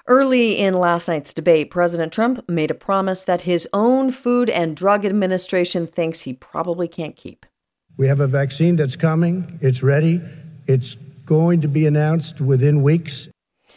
Early in last night's debate, President Trump made a promise that his own Food and Drug Administration thinks he probably can't keep. We have a vaccine that's coming. It's ready. It's going to be announced within weeks.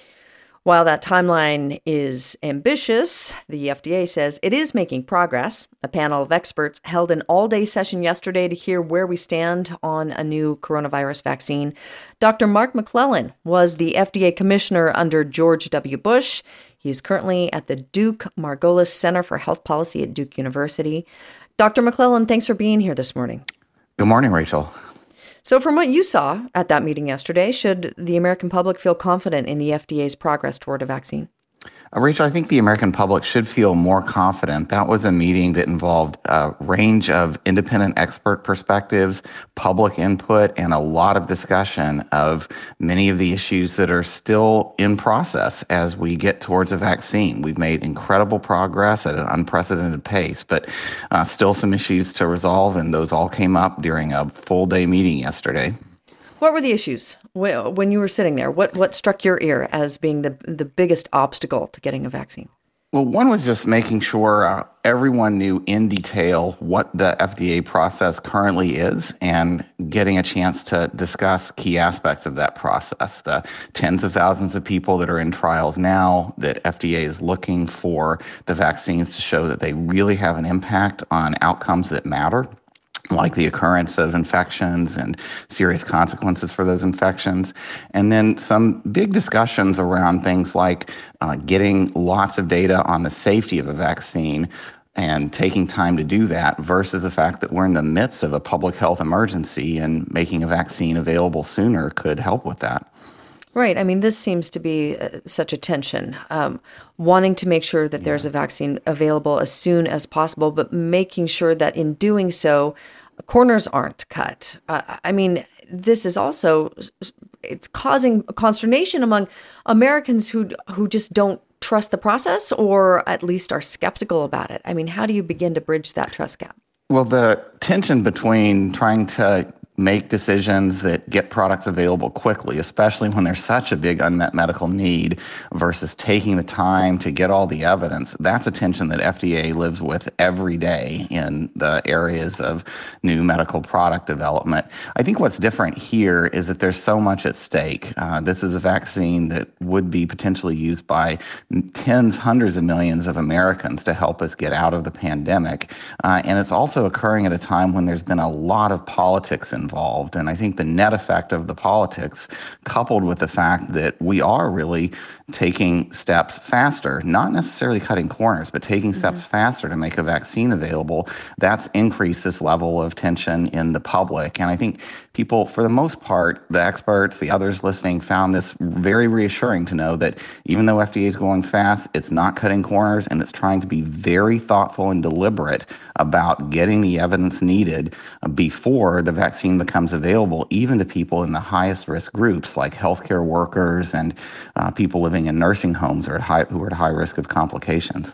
While that timeline is ambitious, the FDA says it is making progress. A panel of experts held an all-day session yesterday to hear where we stand on a new coronavirus vaccine. Dr. Mark McClellan was the FDA commissioner under George W. Bush. He is currently at the Duke Margolis Center for Health Policy at Duke University. Dr. McClellan, thanks for being here this morning. Good morning, Rachel. So from what you saw at that meeting yesterday, should the American public feel confident in the FDA's progress toward a vaccine? Rachel, I think the American public should feel more confident. That was a meeting that involved a range of independent expert perspectives, public input, and a lot of discussion of many of the issues that are still in process as we get towards a vaccine. We've made incredible progress at an unprecedented pace, but still some issues to resolve, and those all came up during a full-day meeting yesterday. What were the issues when you were sitting there? What struck your ear as being the biggest obstacle to getting a vaccine? Well, one was just making sure everyone knew in detail what the FDA process currently is and getting a chance to discuss key aspects of that process. The tens of thousands of people that are in trials now that FDA is looking for the vaccines to show that they really have an impact on outcomes that matter, like the occurrence of infections and serious consequences for those infections. And then some big discussions around things like getting lots of data on the safety of a vaccine and taking time to do that versus the fact that we're in the midst of a public health emergency and making a vaccine available sooner could help with that. Right. I mean, this seems to be such a tension, wanting to make sure that there's a vaccine available as soon as possible, but making sure that in doing so, corners aren't cut. I mean, this is also, it's causing consternation among Americans who just don't trust the process or at least are skeptical about it. I mean, how do you begin to bridge that trust gap? Well, the tension between trying to make decisions that get products available quickly, especially when there's such a big unmet medical need, versus taking the time to get all the evidence, that's a tension that FDA lives with every day in the areas of new medical product development. I think what's different here is that there's so much at stake. This is a vaccine that would be potentially used by tens, hundreds of millions of Americans to help us get out of the pandemic. And it's also occurring at a time when there's been a lot of politics involved. And I think the net effect of the politics, coupled with the fact that we are really taking steps faster, not necessarily cutting corners, but taking steps faster to make a vaccine available, that's increased this level of tension in the public. And I think people, for the most part, the experts, the others listening, found this very reassuring to know that even though FDA is going fast, it's not cutting corners, and it's trying to be very thoughtful and deliberate about getting the evidence needed before the vaccine becomes available, even to people in the highest risk groups like healthcare workers and people living in nursing homes who are at high risk of complications.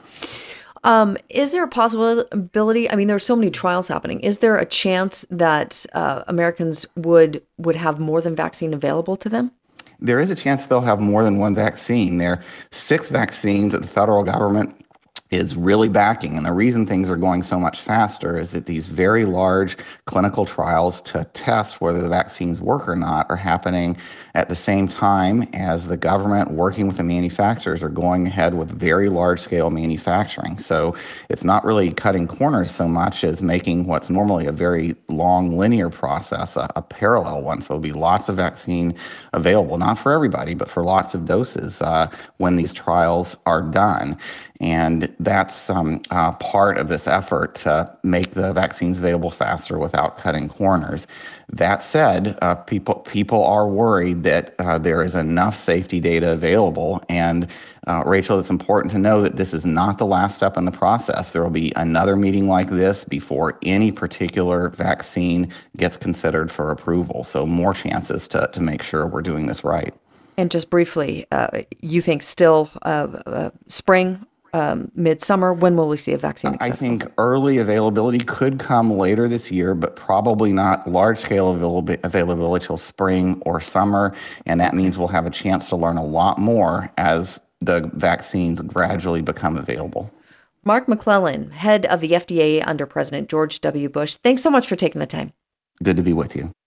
Is there a possibility? I mean, there are so many trials happening. Is there a chance that Americans would have more than vaccine available to them? There is a chance they'll have more than one vaccine. There are 6 vaccines that the federal government is really backing. And the reason things are going so much faster is that these very large clinical trials to test whether the vaccines work or not are happening at the same time as the government working with the manufacturers are going ahead with very large-scale manufacturing. So it's not really cutting corners so much as making what's normally a very long linear process a parallel one. So there'll be lots of vaccine available, not for everybody, but for lots of doses when these trials are done. And that's part of this effort to make the vaccines available faster without cutting corners. That said, people are worried that there is enough safety data available. And Rachel, it's important to know that this is not the last step in the process. There will be another meeting like this before any particular vaccine gets considered for approval. So more chances to make sure we're doing this right. And just briefly, you think still spring? Midsummer? When will we see a vaccine accessible? I think early availability could come later this year, but probably not large-scale availability till spring or summer. And that means we'll have a chance to learn a lot more as the vaccines gradually become available. Mark McClellan, head of the FDA under President George W. Bush, thanks so much for taking the time. Good to be with you.